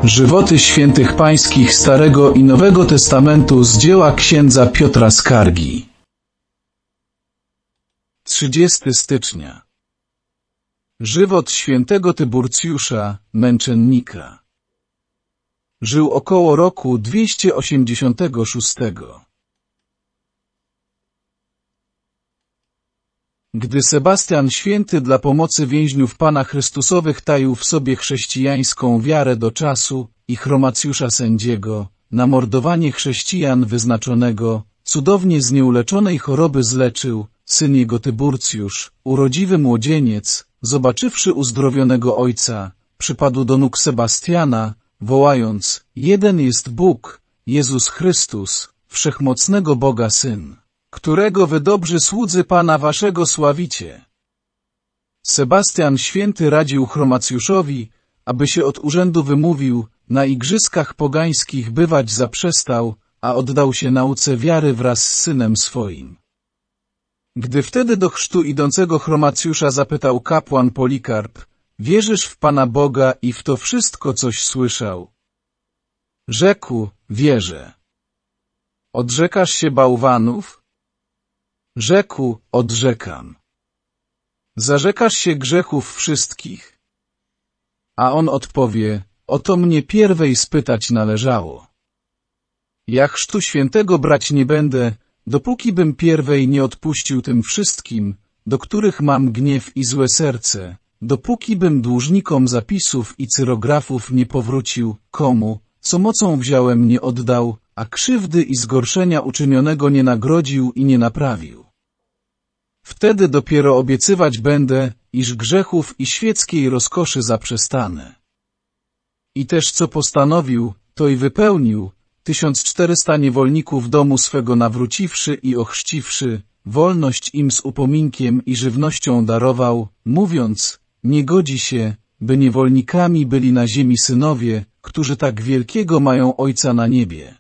Żywoty świętych pańskich Starego i Nowego Testamentu z dzieła księdza Piotra Skargi. 30 stycznia. Żywot świętego Tyburcjusza, męczennika. Żył około roku 286. Gdy Sebastian Święty dla pomocy więźniów Pana Chrystusowych taił w sobie chrześcijańską wiarę do czasu i Chromacjusza Sędziego, na mordowanie chrześcijan wyznaczonego, cudownie z nieuleczonej choroby zleczył, syn jego Tyburcjusz, urodziwy młodzieniec, zobaczywszy uzdrowionego ojca, przypadł do nóg Sebastiana, wołając: jeden jest Bóg, Jezus Chrystus, wszechmocnego Boga Syn, którego wy dobrzy słudzy Pana waszego sławicie. Sebastian Święty radził Chromacjuszowi, aby się od urzędu wymówił, na igrzyskach pogańskich bywać zaprzestał, a oddał się nauce wiary wraz z synem swoim. Gdy wtedy do chrztu idącego Chromacjusza zapytał kapłan Polikarp: wierzysz w Pana Boga i w to wszystko, coś słyszał? Rzekł: wierzę. Odrzekasz się bałwanów? Rzekł: odrzekam. Zarzekasz się grzechów wszystkich? A on odpowie: o to mnie pierwej spytać należało. Ja chrztu świętego brać nie będę, dopóki bym pierwej nie odpuścił tym wszystkim, do których mam gniew i złe serce, dopóki bym dłużnikom zapisów i cyrografów nie powrócił, komu, co mocą wziąłem, nie oddał, a krzywdy i zgorszenia uczynionego nie nagrodził i nie naprawił. Wtedy dopiero obiecywać będę, iż grzechów i świeckiej rozkoszy zaprzestanę. I też co postanowił, to i wypełnił, 1400 niewolników domu swego nawróciwszy i ochrzciwszy, wolność im z upominkiem i żywnością darował, mówiąc: nie godzi się, by niewolnikami byli na ziemi synowie, którzy tak wielkiego mają Ojca na niebie.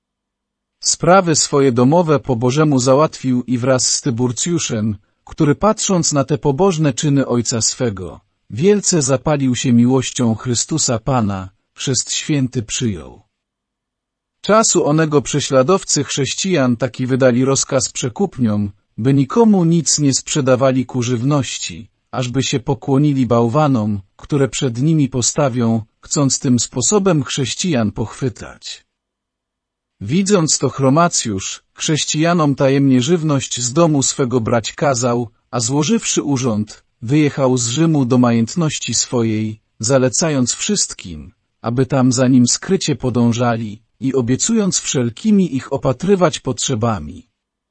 Sprawy swoje domowe po Bożemu załatwił i wraz z Tyburcjuszem, który patrząc na te pobożne czyny ojca swego, wielce zapalił się miłością Chrystusa Pana, chrzest święty przyjął. Czasu onego prześladowcy chrześcijan taki wydali rozkaz przekupniom, by nikomu nic nie sprzedawali ku żywności, ażby się pokłonili bałwanom, które przed nimi postawią, chcąc tym sposobem chrześcijan pochwytać. Widząc to Chromacjusz, chrześcijanom tajemnie żywność z domu swego brać kazał, a złożywszy urząd, wyjechał z Rzymu do majętności swojej, zalecając wszystkim, aby tam za nim skrycie podążali i obiecując wszelkimi ich opatrywać potrzebami.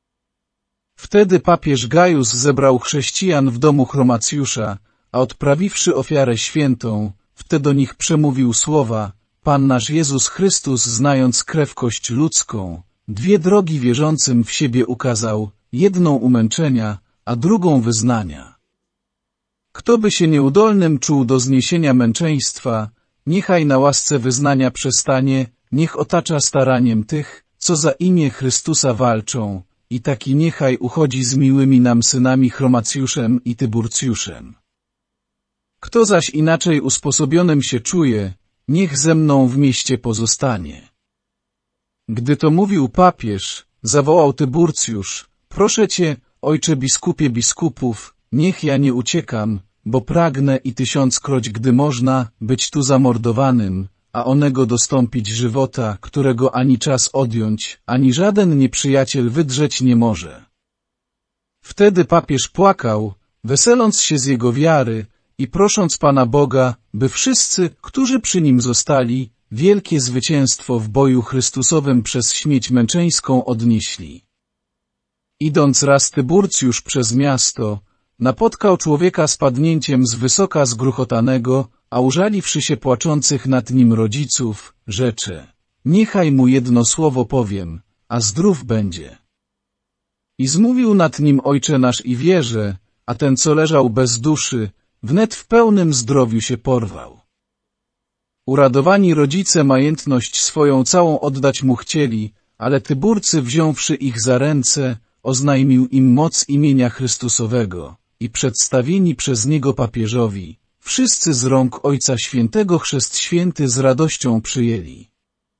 Wtedy papież Gajus zebrał chrześcijan w domu Chromacjusza, a odprawiwszy ofiarę świętą, wtedy do nich przemówił słowa: Pan nasz Jezus Chrystus, znając krewkość ludzką, dwie drogi wierzącym w siebie ukazał, jedną umęczenia, a drugą wyznania. Kto by się nieudolnym czuł do zniesienia męczeństwa, niechaj na łasce wyznania przestanie, niech otacza staraniem tych, co za imię Chrystusa walczą, i taki niechaj uchodzi z miłymi nam synami Chromacjuszem i Tyburcjuszem. Kto zaś inaczej usposobionym się czuje, niech ze mną w mieście pozostanie. Gdy to mówił papież, zawołał Tyburcjusz: proszę cię, ojcze biskupie biskupów, niech ja nie uciekam, bo pragnę i tysiąckroć, gdy można, być tu zamordowanym, a onego dostąpić żywota, którego ani czas odjąć, ani żaden nieprzyjaciel wydrzeć nie może. Wtedy papież płakał, weseląc się z jego wiary i prosząc Pana Boga, by wszyscy, którzy przy nim zostali, wielkie zwycięstwo w boju Chrystusowym przez śmierć męczeńską odnieśli. Idąc raz Tyburcjusz przez miasto, napotkał człowieka z padnięciem z wysoka zgruchotanego, a użaliwszy się płaczących nad nim rodziców, rzecze: niechaj mu jedno słowo powiem, a zdrów będzie. I zmówił nad nim: Ojcze nasz, i wierzę, a ten, co leżał bez duszy, wnet w pełnym zdrowiu się porwał. Uradowani rodzice majętność swoją całą oddać mu chcieli, ale Tyburcy, wziąwszy ich za ręce, oznajmił im moc imienia Chrystusowego i przedstawieni przez niego papieżowi, wszyscy z rąk Ojca Świętego chrzest święty z radością przyjęli.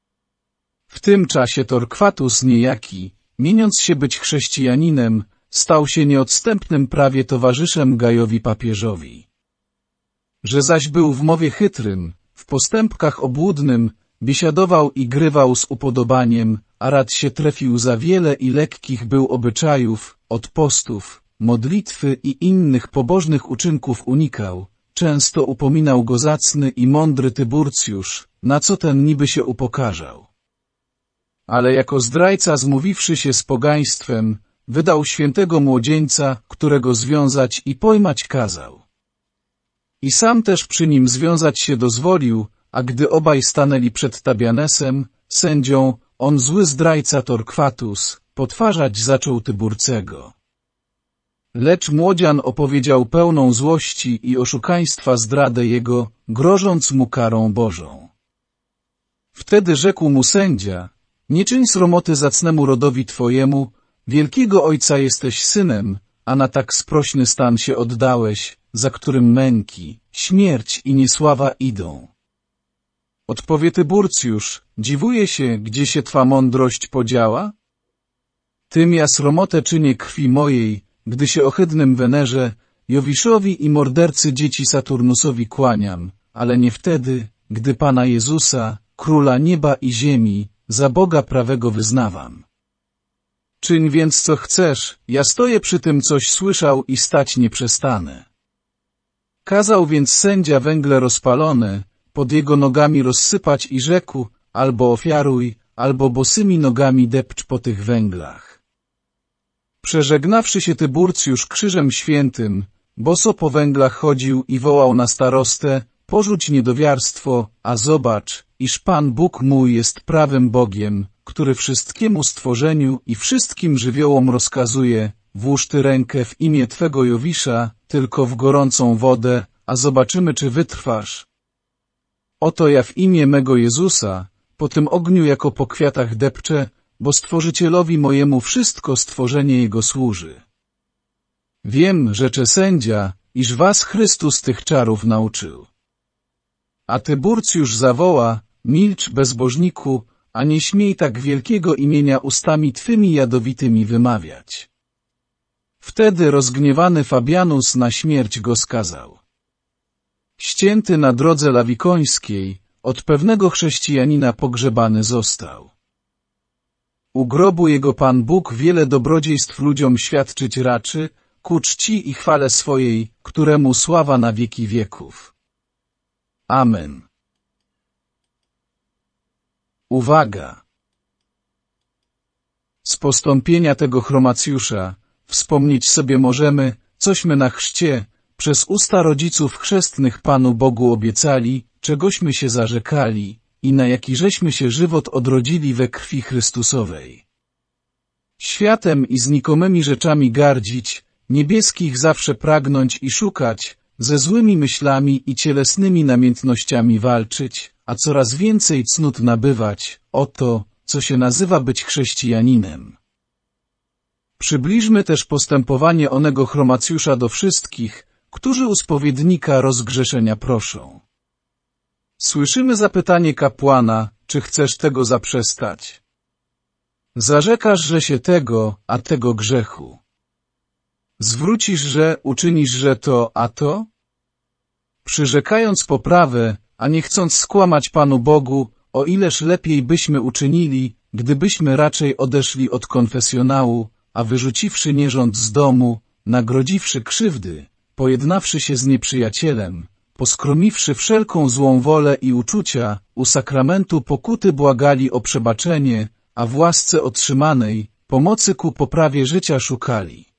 W tym czasie Torquatus niejaki, mieniąc się być chrześcijaninem, stał się nieodstępnym prawie towarzyszem Gajowi papieżowi. Że zaś był w mowie chytrym, w postępkach obłudnym, biesiadował i grywał z upodobaniem, a rad się trefił za wiele i lekkich był obyczajów, od postów, modlitwy i innych pobożnych uczynków unikał, często upominał go zacny i mądry Tyburcjusz, na co ten niby się upokarzał. Ale jako zdrajca zmówiwszy się z pogaństwem, wydał świętego młodzieńca, którego związać i pojmać kazał. I sam też przy nim związać się dozwolił, a gdy obaj stanęli przed Tabianesem, sędzią, on zły zdrajca Torquatus, potwarzać zaczął Tyburcego. Lecz młodzian opowiedział pełną złości i oszukaństwa zdradę jego, grożąc mu karą Bożą. Wtedy rzekł mu sędzia: nie czyń sromoty zacnemu rodowi twojemu, wielkiego ojca jesteś synem, a na tak sprośny stan się oddałeś, za którym męki, śmierć i niesława idą. Odpowie Tyburcjusz: dziwuję się, gdzie się twa mądrość podziała? Tym ja sromotę czynię krwi mojej, gdy się ohydnym Wenerze, Jowiszowi i mordercy dzieci Saturnusowi kłaniam, ale nie wtedy, gdy Pana Jezusa, Króla nieba i ziemi, za Boga prawego wyznawam. Czyń więc co chcesz, ja stoję przy tym, coś słyszał i stać nie przestanę. Kazał więc sędzia węgle rozpalone pod jego nogami rozsypać i rzekł: albo ofiaruj, albo bosymi nogami depcz po tych węglach. Przeżegnawszy się Tyburcjusz krzyżem świętym, boso po węglach chodził i wołał na starostę: porzuć niedowiarstwo, a zobacz, iż Pan Bóg mój jest prawym Bogiem, który wszystkiemu stworzeniu i wszystkim żywiołom rozkazuje: włóż ty rękę w imię twego Jowisza, tylko w gorącą wodę, a zobaczymy, czy wytrwasz. Oto ja w imię mego Jezusa, po tym ogniu jako po kwiatach depczę, bo Stworzycielowi mojemu wszystko stworzenie Jego służy. Wiem, rzecze sędzia, iż was Chrystus tych czarów nauczył. A Tyburcjusz zawoła: milcz, bezbożniku, a nie śmiej tak wielkiego imienia ustami twymi jadowitymi wymawiać. Wtedy rozgniewany Fabianus na śmierć go skazał. Ścięty na drodze lawikońskiej, od pewnego chrześcijanina pogrzebany został. U grobu jego Pan Bóg wiele dobrodziejstw ludziom świadczyć raczy, ku czci i chwale swojej, któremu sława na wieki wieków. Amen. Uwaga! Z postąpienia tego Chromacjusza wspomnieć sobie możemy, cośmy na chrzcie przez usta rodziców chrzestnych Panu Bogu obiecali, czegośmy się zarzekali i na jaki żeśmy się żywot odrodzili we krwi Chrystusowej. Światem i znikomymi rzeczami gardzić, niebieskich zawsze pragnąć i szukać, ze złymi myślami i cielesnymi namiętnościami walczyć, a coraz więcej cnót nabywać, oto, co się nazywa być chrześcijaninem. Przybliżmy też postępowanie onego Chromacjusza do wszystkich, którzy u spowiednika rozgrzeszenia proszą. Słyszymy zapytanie kapłana: czy chcesz tego zaprzestać? Zarzekasz, że się tego, a tego grzechu. Zwrócisz, że uczynisz, że to, a to? Przyrzekając poprawę, a nie chcąc skłamać Panu Bogu, o ileż lepiej byśmy uczynili, gdybyśmy raczej odeszli od konfesjonału, a wyrzuciwszy nierząd z domu, nagrodziwszy krzywdy, pojednawszy się z nieprzyjacielem, poskromiwszy wszelką złą wolę i uczucia, u sakramentu pokuty błagali o przebaczenie, a w łasce otrzymanej pomocy ku poprawie życia szukali.